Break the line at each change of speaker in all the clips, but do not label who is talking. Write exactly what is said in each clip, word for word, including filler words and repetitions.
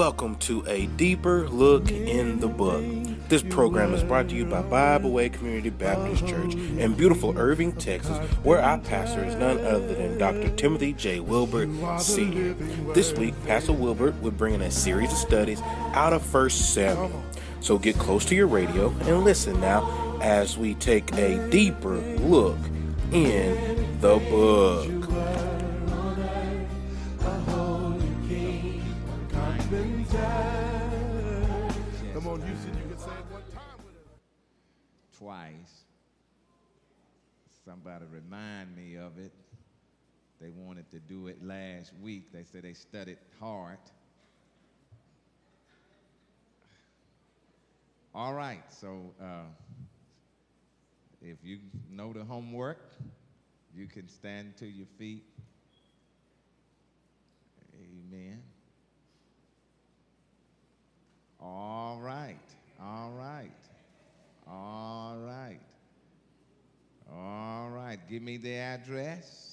Welcome to a deeper look in the book. This program is brought to you by Bible Way Community Baptist Church in beautiful Irving, Texas, where our pastor is none other than Doctor Timothy J. Wilbert, Senior This week, Pastor Wilbert will bring in a series of studies out of First Samuel. So get close to your radio and listen now as we take a deeper look in the book.
Twice. Somebody remind me of it. They wanted to do it last week. They said they studied hard. All right, so uh, if you know the homework, you can stand to your feet. Amen. All right, all right. All right. All right. Give me the address.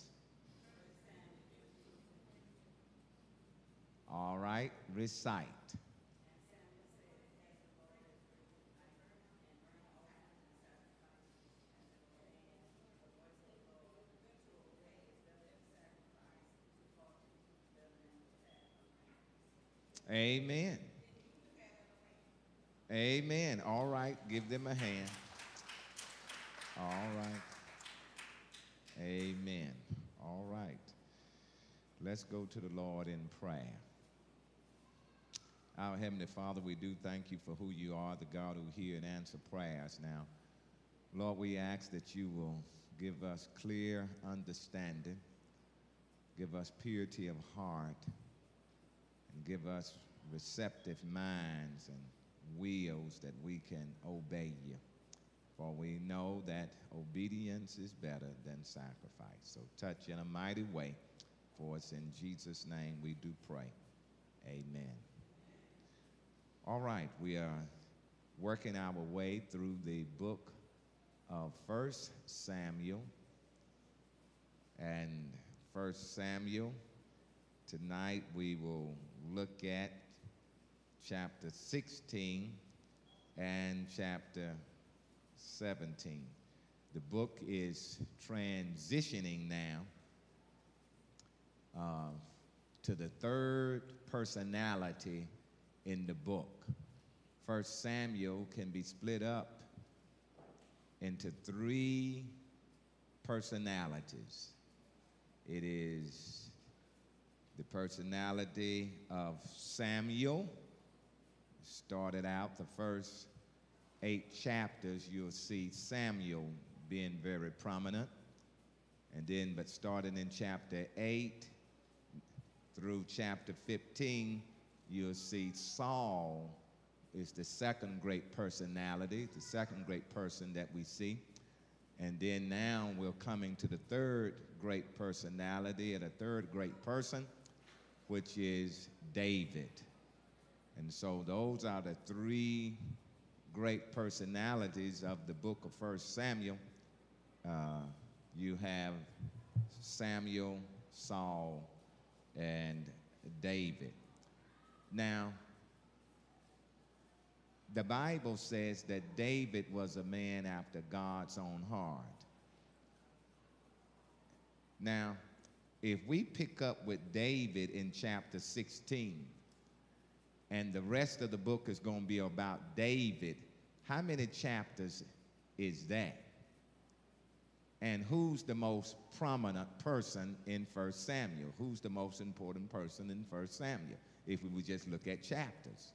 All right. Recite. Amen. Amen. All right. Give them a hand. All right. Amen. All right. Let's go to the Lord in prayer. Our Heavenly Father, we do thank you for who you are, the God who hear and answer prayers. Now, Lord, we ask that you will give us clear understanding, give us purity of heart, and give us receptive minds and wills that we can obey you. For we know that obedience is better than sacrifice. So touch in a mighty way. For us in Jesus' name we do pray. Amen. All right, we are working our way through the book of First Samuel. And First Samuel, tonight we will look at chapter sixteen and chapter seventeen. The book is transitioning now uh, to the third personality in the book. First Samuel can be split up into three personalities. It is the personality of Samuel. Started out the first eight chapters, you'll see Samuel being very prominent. And then, but starting in chapter eight through chapter fifteen, you'll see Saul is the second great personality, the second great person that we see. And then now we're coming to the third great personality, and a third great person, which is David. And so those are the three great personalities of the book of First Samuel. Uh, you have Samuel, Saul, and David. Now, the Bible says that David was a man after God's own heart. Now, if we pick up with David in chapter sixteen, and the rest of the book is going to be about David, how many chapters is that? And who's the most prominent person in First Samuel? Who's the most important person in First Samuel, if we would just look at chapters?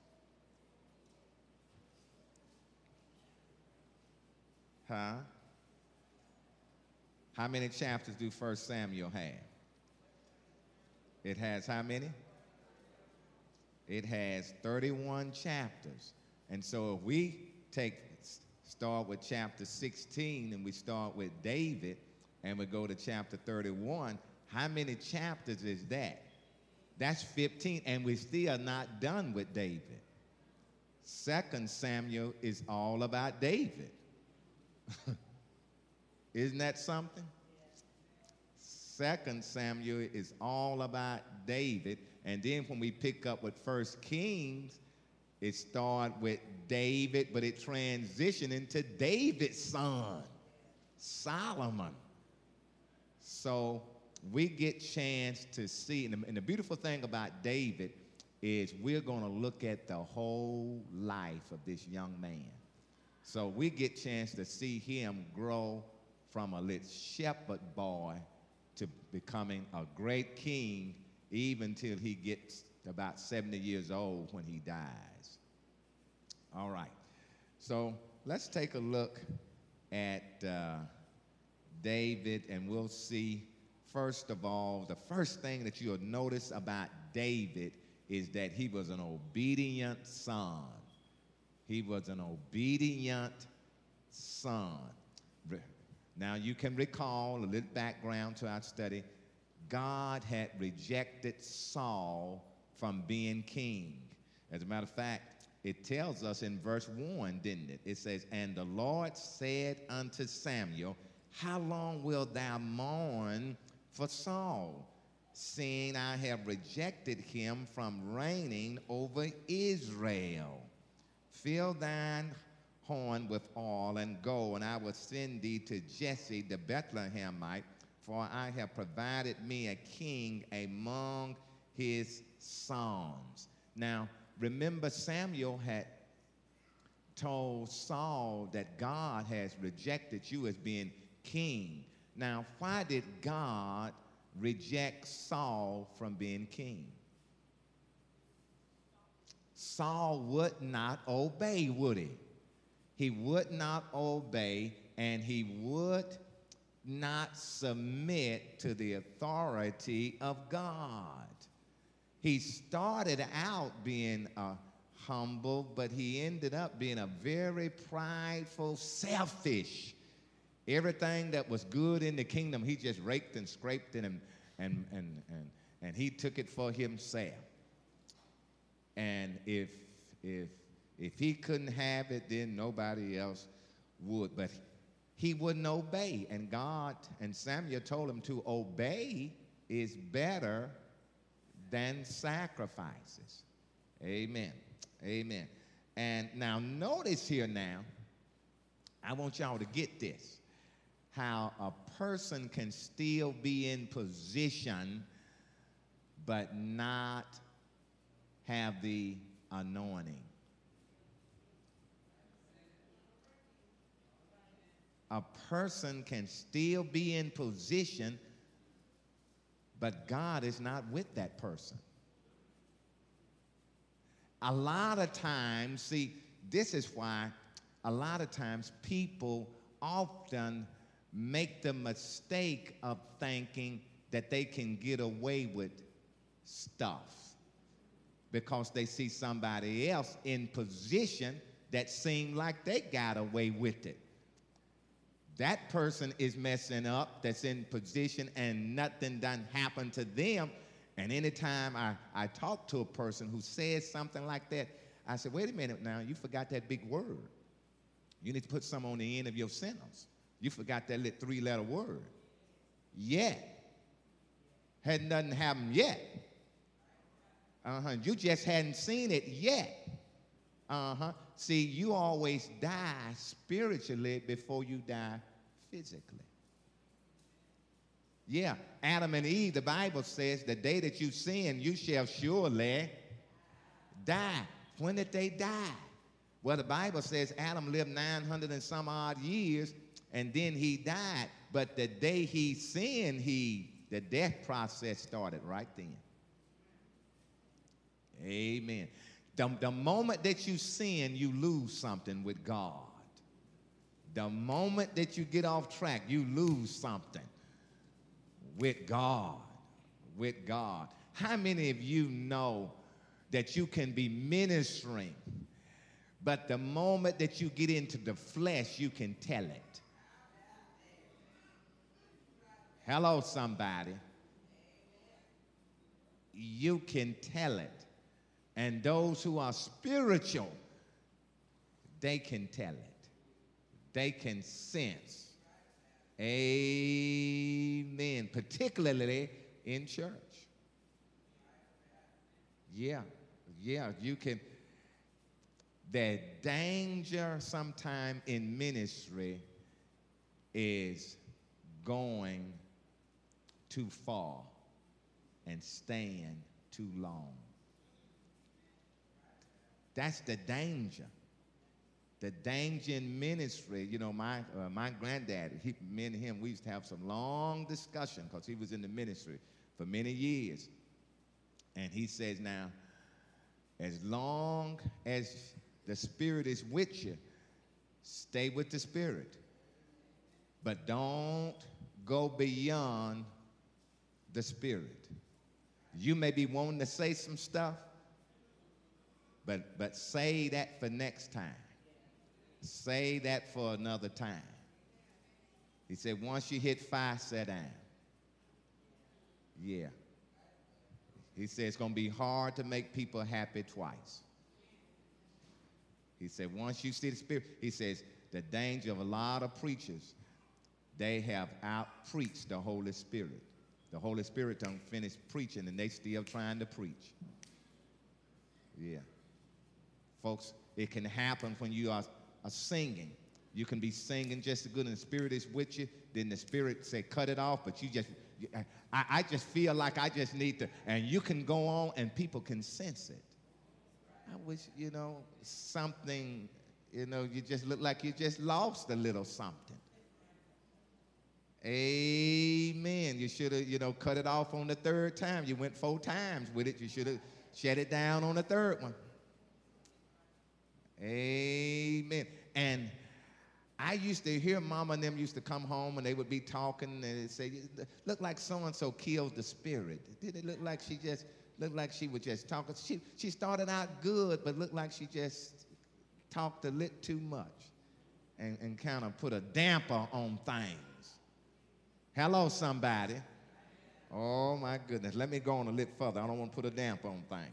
Huh? How many chapters do First Samuel have? It has how many? It has thirty-one chapters. And so if we take start with chapter sixteen and we start with David and we go to chapter thirty-one, how many chapters is that? That's fifteen, and we still not done with David. Second Samuel is all about David. Isn't that something? Second Samuel is all about David. And then when we pick up with First Kings, it started with David, but it transitioned into David's son, Solomon. So we get chance to see, and the, and the beautiful thing about David is we're going to look at the whole life of this young man. So we get chance to see him grow from a little shepherd boy to becoming a great king, even till he gets about seventy years old when he dies. All right, so let's take a look at uh, David, and we'll see, first of all, the first thing that you'll notice about David is that he was an obedient son. He was an obedient son. Now, you can recall a little background to our study. God had rejected Saul from being king. As a matter of fact, it tells us in verse one, didn't it? It says, "And the Lord said unto Samuel, How long wilt thou mourn for Saul, seeing I have rejected him from reigning over Israel? Fill thine horn with oil and go, and I will send thee to Jesse the Bethlehemite, for I have provided me a king among his sons." Now, remember, Samuel had told Saul that God has rejected you as being king. Now, why did God reject Saul from being king? Saul would not obey, would he? He would not obey, and he would not submit to the authority of God. He started out being uh, humble, but he ended up being a very prideful, selfish. Everything that was good in the kingdom, he just raked and scraped it, and, and, and, and, and he took it for himself. And if, if, if he couldn't have it, then nobody else would. But he wouldn't obey. And God and Samuel told him to obey is better than sacrifices. Amen. Amen. And now notice here now, I want y'all to get this, how a person can still be in position but not have the anointing. A person can still be in position, but God is not with that person. A lot of times, see, this is why a lot of times people often make the mistake of thinking that they can get away with stuff because they see somebody else in position that seem like they got away with it. That person is messing up that's in position and nothing done happened to them. And anytime I, I talk to a person who says something like that, I say, wait a minute now, you forgot that big word. You need to put some on the end of your sentence. You forgot that little three-letter word. Yet. Had nothing happened yet. Uh-huh. You just hadn't seen it yet. Uh-huh. See, you always die spiritually before you die physically. Yeah, Adam and Eve, the Bible says, the day that you sin, you shall surely die. When did they die? Well, the Bible says Adam lived nine hundred and some odd years, and then he died. But the day he sinned, he the death process started right then. Amen. The, the moment that you sin, you lose something with God. The moment that you get off track, you lose something with God. With God. How many of you know that you can be ministering, but the moment that you get into the flesh, you can tell it? Hello, somebody. You can tell it. And those who are spiritual, they can tell it. They can sense. Amen. Particularly in church. Yeah, yeah, you can. The danger sometime in ministry is going too far and staying too long. That's the danger. The danger in ministry, you know, my uh, my granddad, he, me and him, we used to have some long discussion because he was in the ministry for many years. And he says, now, as long as the Spirit is with you, stay with the Spirit. But don't go beyond the Spirit. You may be wanting to say some stuff, but, but say that for next time. Say that for another time. He said, once you hit five, sit down. Yeah. He said, it's going to be hard to make people happy twice. He said, once you see the Spirit, he says, the danger of a lot of preachers, they have out-preached the Holy Spirit. The Holy Spirit don't finish preaching, and they still trying to preach. Yeah. Folks, it can happen when you are are singing. You can be singing just as good and the Spirit is with you. Then the Spirit say, cut it off, but you just, you, I, I just feel like I just need to, and you can go on and people can sense it. I wish, you know, something, you know, you just look like you just lost a little something. Amen. You should have, you know, cut it off on the third time. You went four times with it. You should have shut it down on the third one. Amen. And I used to hear Mama and them used to come home and they would be talking and they'd say, look like so-and-so killed the Spirit. Did it look like she just, looked like she was just talking? She, she started out good, but looked like she just talked a little too much and, and kind of put a damper on things. Hello, somebody. Oh, my goodness. Let me go on a little further. I don't want to put a damper on things.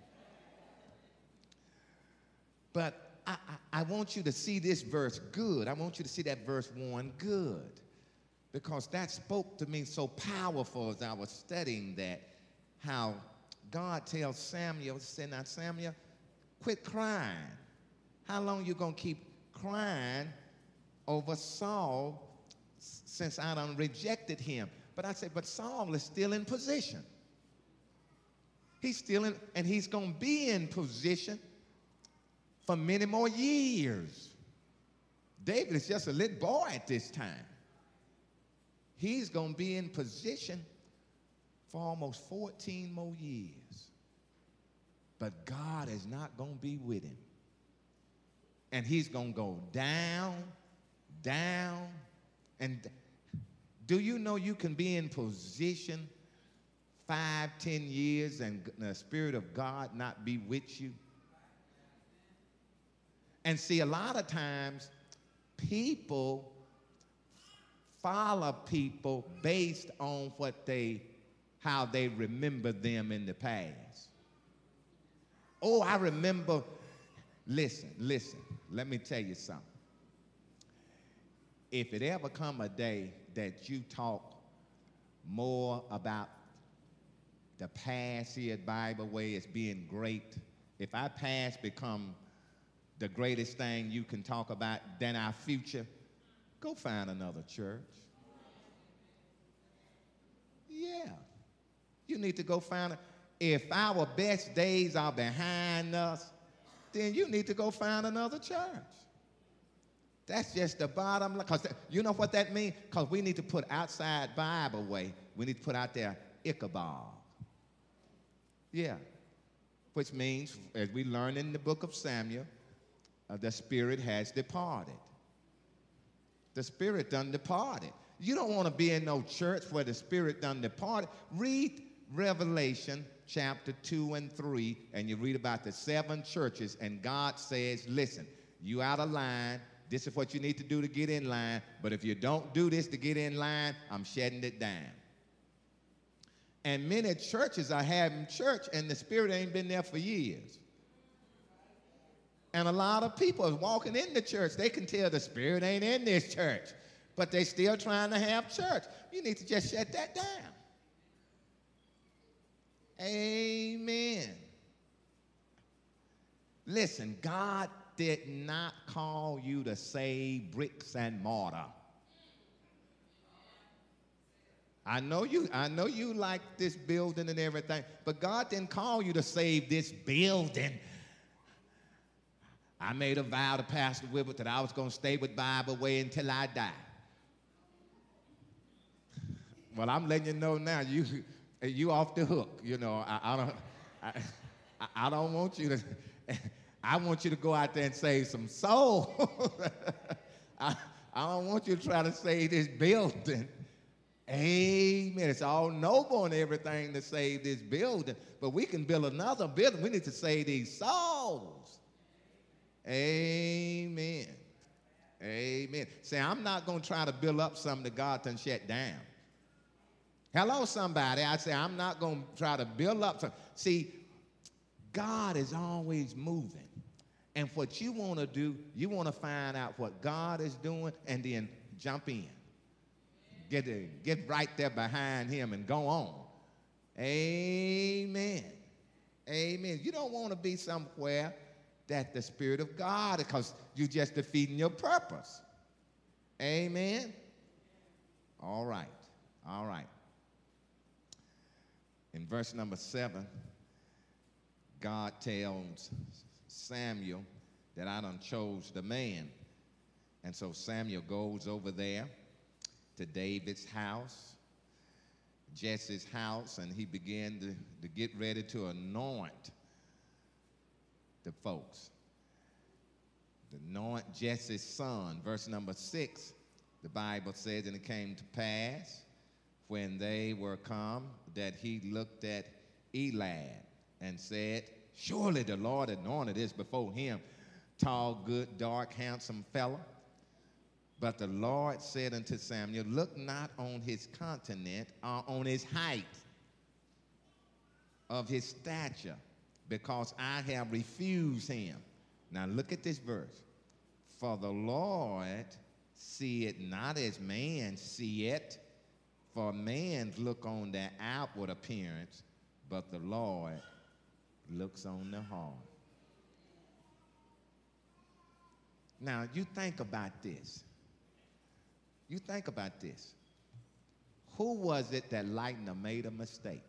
But I, I, I want you to see this verse good. I want you to see that verse one good. Because that spoke to me so powerful as I was studying that, how God tells Samuel, he said, now Samuel, quit crying. How long you going to keep crying over Saul since I done rejected him? But I said, but Saul is still in position. He's still in, and he's going to be in position for many more years. David is just a little boy at this time. He's going to be in position for almost fourteen more years. But God is not going to be with him. And he's going to go down, down, and do you know you can be in position five, ten years and the Spirit of God not be with you? And see, a lot of times, people follow people based on what they, how they remember them in the past. Oh, I remember, listen, listen, let me tell you something. If it ever come a day that you talk more about the past here at Bible Way as being great, if our past become the greatest thing you can talk about than our future, go find another church. Yeah. You need to go find it. If our best days are behind us, then you need to go find another church. That's just the bottom line. Because you know what that means? Because we need to put outside Bible Way, we need to put out there Ichabod. Yeah. Which means, as we learn in the book of Samuel, Uh, the Spirit has departed. The Spirit done departed. You don't want to be in no church where the Spirit done departed. Read Revelation chapter two and three, and you read about the seven churches, and God says, listen, you out of line. This is what you need to do to get in line, but if you don't do this to get in line, I'm shutting it down. And many churches are having church, and the Spirit ain't been there for years. And a lot of people are walking in the church. They can tell the Spirit ain't in this church. but they still trying to have church. You need to just shut that down. Amen. Listen, God did not call you to save bricks and mortar. I know you, I know you like this building and everything, but God didn't call you to save this building. I made a vow to Pastor Wilbert that I was going to stay with Bible Way until I die. Well, I'm letting you know now, you you off the hook. You know, I, I don't I, I don't want you to. I want you to go out there and save some souls. I, I don't want you to try to save this building. Amen. It's all noble and everything to save this building, but we can build another building. We need to save these souls. Amen. Amen. Say, I'm not going to try to build up something that God done shut down. Hello, somebody. I say, I'm not going to try to build up something. See, God is always moving. And what you want to do, you want to find out what God is doing and then jump in. Get, it, get right there behind him and go on. Amen. Amen. You don't want to be somewhere that the Spirit of God, because you're just defeating your purpose. Amen. All right. All right. In verse number seven, God tells Samuel that I done chose the man. And so Samuel goes over there to David's house, Jesse's house, and he began to, to get ready to anoint the folks. To anoint Jesse's son. Verse number six, the Bible says, and it came to pass when they were come that he looked at Eliab and said, surely the Lord anointed this before him, tall, good, dark, handsome fellow. But the Lord said unto Samuel, look not on his continent or on his height of his stature, because I have refused him. Now look at this verse. For the Lord seeth not as man seeth, for man look on the outward appearance, but the Lord looks on the heart. Now you think about this. You think about this. Who was it that Lightner made a mistake?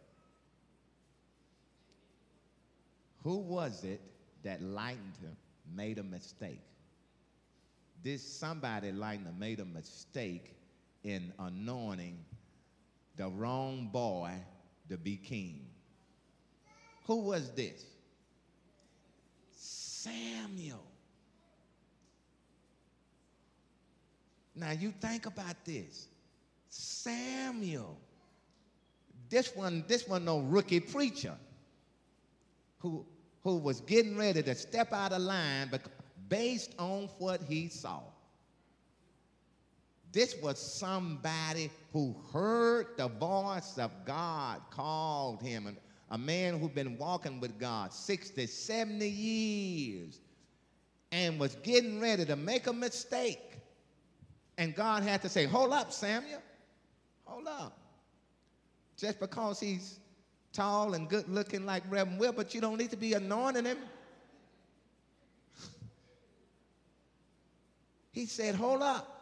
Who was it that Lightner made a mistake? This somebody Lightner made a mistake in anointing the wrong boy to be king. Who was this? Samuel. Now you think about this. Samuel. This one, this one no rookie preacher who, who was getting ready to step out of line but based on what he saw. This was somebody who heard the voice of God, called him, and a man who'd been walking with God sixty, seventy years and was getting ready to make a mistake. And God had to say, hold up, Samuel, hold up. Just because he's tall and good looking like Reverend Will, but you don't need to be anointing him. He said, hold up.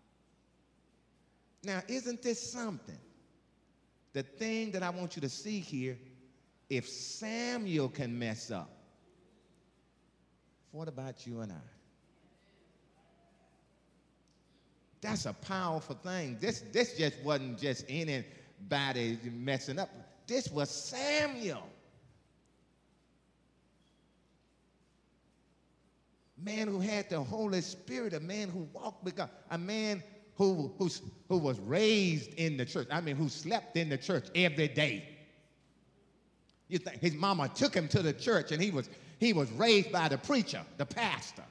Now, isn't this something? The thing that I want you to see here, if Samuel can mess up, what about you and I? That's a powerful thing. This, this just wasn't just anybody messing up. This was Samuel. Man who had the Holy Spirit, a man who walked with God, a man who, who, who was raised in the church. I mean, who slept in the church every day. You think his mama took him to the church and he was, he was raised by the preacher, the pastor.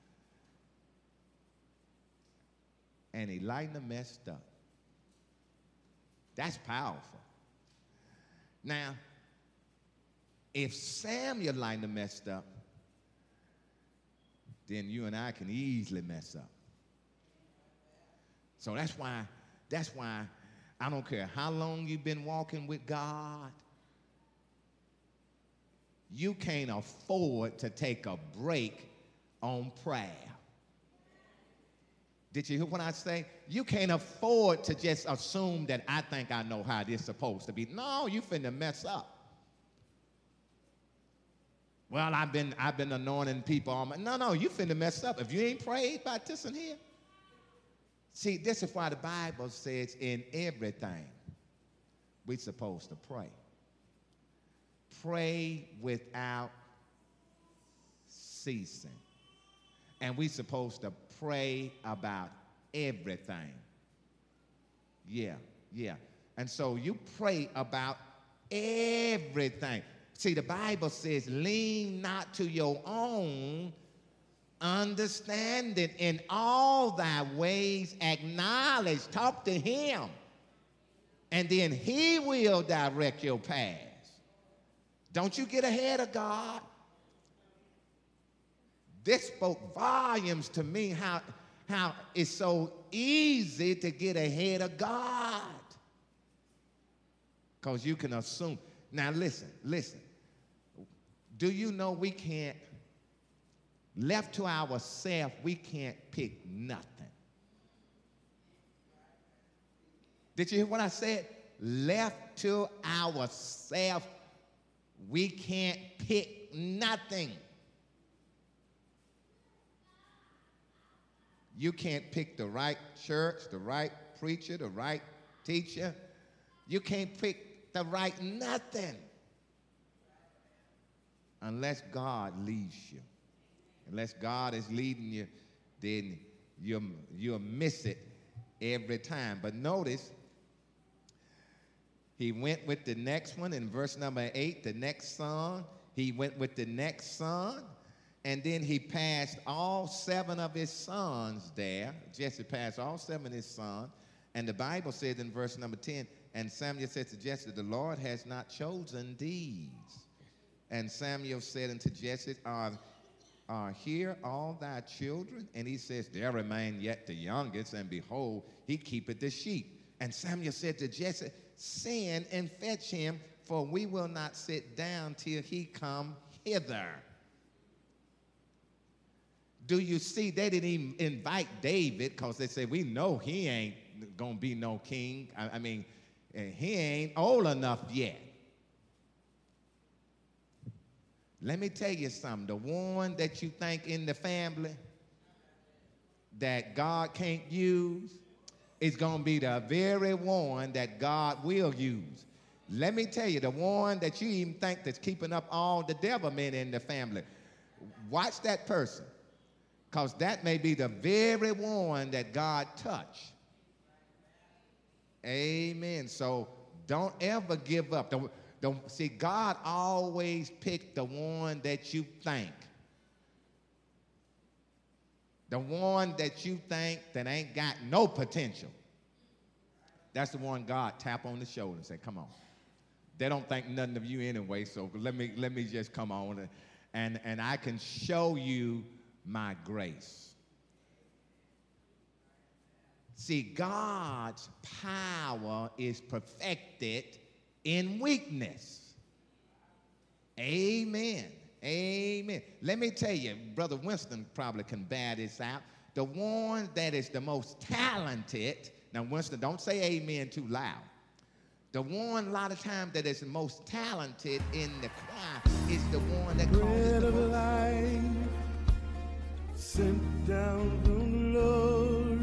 And Elijah messed up. That's powerful. Now, if Samuel Elijah messed up, then you and I can easily mess up. So that's why, that's why I don't care how long you've been walking with God, you can't afford to take a break on prayer. Did you hear what I say? You can't afford to just assume that I think I know how this is supposed to be. No, you finna mess up. Well, I've been I've been anointing people all my, no, no, you finna mess up. If you ain't prayed about this in here. See, this is why the Bible says in everything we're supposed to pray. Pray without ceasing. And we're supposed to pray about everything. Yeah, yeah. And so you pray about everything. See, the Bible says, lean not to your own understanding. In all thy ways acknowledge. Talk to him. And then he will direct your paths. Don't you get ahead of God. This spoke volumes to me how, how it's so easy to get ahead of God. Because you can assume. Now listen, listen. Do you know we can't, left to ourselves, we can't pick nothing. Did you hear what I said? Left to ourselves, we can't pick nothing. You can't pick the right church, the right preacher, the right teacher. You can't pick the right nothing unless God leads you. Unless God is leading you, then you'll, you'll miss it every time. But notice, he went with the next one in verse number eight, the next son. He went with the next son. And then he passed all seven of his sons there. Jesse passed all seven of his sons. And the Bible says in verse number ten, and Samuel said to Jesse, the Lord has not chosen these. And Samuel said unto Jesse, are, are here all thy children? And he says, there remain yet the youngest, and behold, he keepeth the sheep. And Samuel said to Jesse, send and fetch him, for we will not sit down till he come hither. Do you see, they didn't even invite David because they said, we know he ain't going to be no king. I, I mean, he ain't old enough yet. Let me tell you something. The one that you think in the family that God can't use is going to be the very one that God will use. Let me tell you, the one that you even think that's keeping up all the devil men in the family, watch that person. Because that may be the very one that God touched. Amen. So don't ever give up. Don't, don't, see, God always picked the one that you think. The one that you think that ain't got no potential. That's the one God tap on the shoulder and say, come on. They don't think nothing of you anyway, so let me, let me just come on. And, and, and I can show you my grace. See, God's power is perfected in weakness. Amen. Amen. Let me tell you, Brother Winston probably can bear this out. The one that is the most talented, now Winston, don't say amen too loud. The one a lot of times that is the most talented in the choir is the one that causes the most. Life, sent down from glory.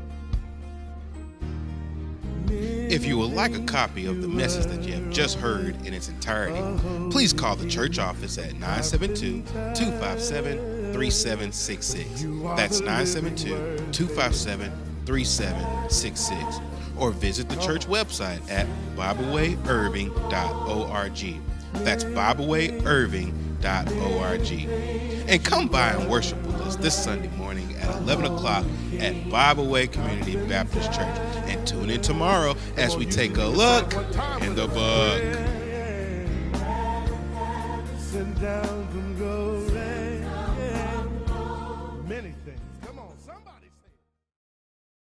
If you would like a copy of the message that you have just heard in its entirety, please call the church office at nine seven two, two five seven, three seven six six. That's nine seven two, two five seven, three seven six six. Or visit the church website at bible way irving dot org. That's bible way irving dot org. And come by and worship with us this Sunday morning at eleven o'clock at Bible Way Community Baptist Church. And tune in tomorrow as we take a look in the book.